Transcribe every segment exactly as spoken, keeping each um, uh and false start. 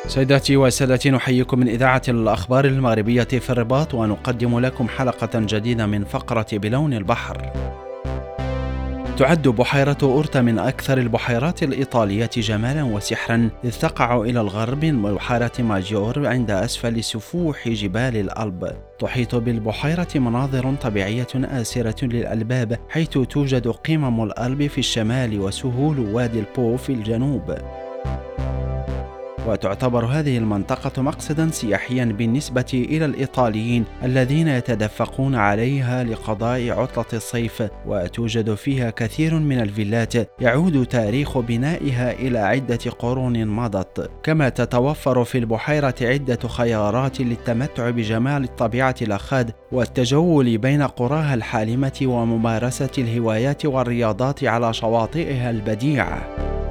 سيداتي وسادتي، نحييكم من إذاعة الأخبار المغربية في الرباط، ونقدم لكم حلقة جديدة من فقرة بلون البحر. تعد بحيرة أورتا من أكثر البحيرات الإيطالية جمالا وسحرا، إذ تقع إلى الغرب من بحيرة ماجيور عند أسفل سفوح جبال الألب. تحيط بالبحيرة مناظر طبيعية آسرة للألباب، حيث توجد قمم الألب في الشمال وسهول وادي البو في الجنوب. وتعتبر هذه المنطقة مقصدا سياحيا بالنسبة إلى الإيطاليين الذين يتدفقون عليها لقضاء عطلة الصيف، وتوجد فيها كثير من الفيلات يعود تاريخ بنائها إلى عدة قرون مضت. كما تتوفر في البحيرة عدة خيارات للتمتع بجمال الطبيعة الأخاد والتجول بين قراها الحالمة وممارسة الهوايات والرياضات على شواطئها البديعة.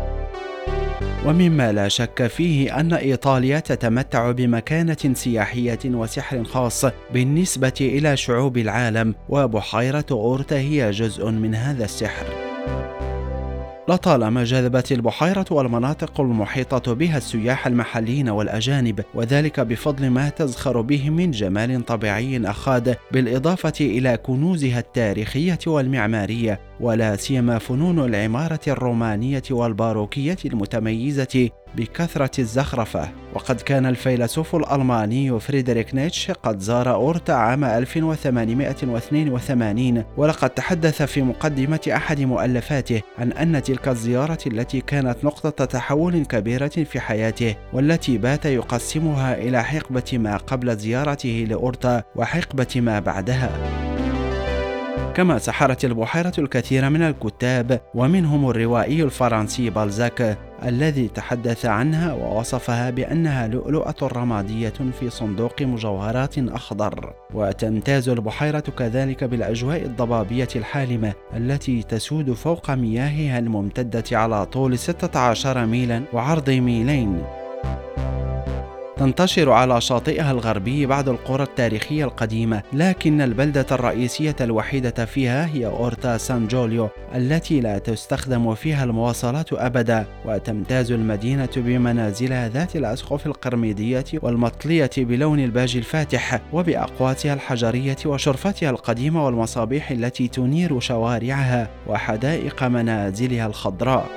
ومما لا شك فيه أن إيطاليا تتمتع بمكانة سياحية وسحر خاص بالنسبة إلى شعوب العالم، وبحيرة أورتا هي جزء من هذا السحر. لطالما جذبت البحيرة والمناطق المحيطة بها السياح المحليين والأجانب، وذلك بفضل ما تزخر به من جمال طبيعي أخاد، بالإضافة إلى كنوزها التاريخية والمعمارية، ولا سيما فنون العمارة الرومانية والباروكية المتميزة بكثرة الزخرفة. وقد كان الفيلسوف الألماني فريدريك نيتشه قد زار أورتا عام ألف وثمانمائة واثنين وثمانين، ولقد تحدث في مقدمة أحد مؤلفاته عن أن تلك الزيارة التي كانت نقطة تحول كبيرة في حياته، والتي بات يقسمها إلى حقبة ما قبل زيارته لأورتا وحقبة ما بعدها. كما سحرت البحيرة الكثير من الكتاب، ومنهم الروائي الفرنسي بالزاك الذي تحدث عنها ووصفها بأنها لؤلؤة رمادية في صندوق مجوهرات أخضر. وتمتاز البحيرة كذلك بالأجواء الضبابية الحالمة التي تسود فوق مياهها الممتدة على طول ستة عشر ميلا وعرض ميلين. تنتشر على شاطئها الغربي بعض القرى التاريخية القديمة، لكن البلدة الرئيسية الوحيدة فيها هي أورتا سان جوليو التي لا تستخدم فيها المواصلات أبدا. وتمتاز المدينة بمنازلها ذات الأسقف القرميدية والمطلية بلون الباج الفاتح، وبأقواتها الحجرية وشرفتها القديمة والمصابيح التي تنير شوارعها وحدائق منازلها الخضراء.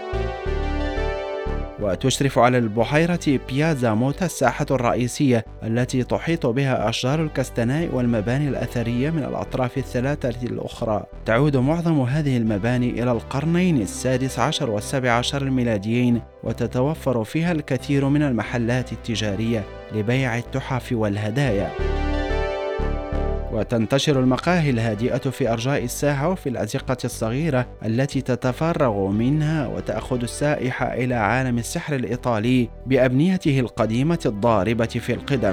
وتشرف على البحيرة بيازا موتا، الساحة الرئيسية التي تحيط بها أشجار الكستناء والمباني الأثرية من الأطراف الثلاثة الأخرى. تعود معظم هذه المباني إلى القرنين السادس عشر والسابع عشر الميلاديين، وتتوفر فيها الكثير من المحلات التجارية لبيع التحف والهدايا. وتنتشر المقاهي الهادئة في أرجاء الساحة وفي الأزقة الصغيرة التي تتفرغ منها وتأخذ السائح إلى عالم السحر الإيطالي بأبنيته القديمة الضاربة في القدم.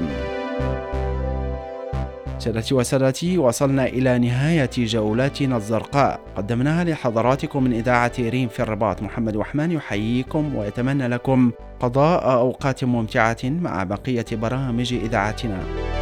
سادتي وسادتي، وصلنا إلى نهاية جولاتنا الزرقاء، قدمناها لحضراتكم من إذاعة ريم في الرباط. محمد وحمان يحييكم ويتمنى لكم قضاء أوقات ممتعة مع بقية برامج إذاعتنا.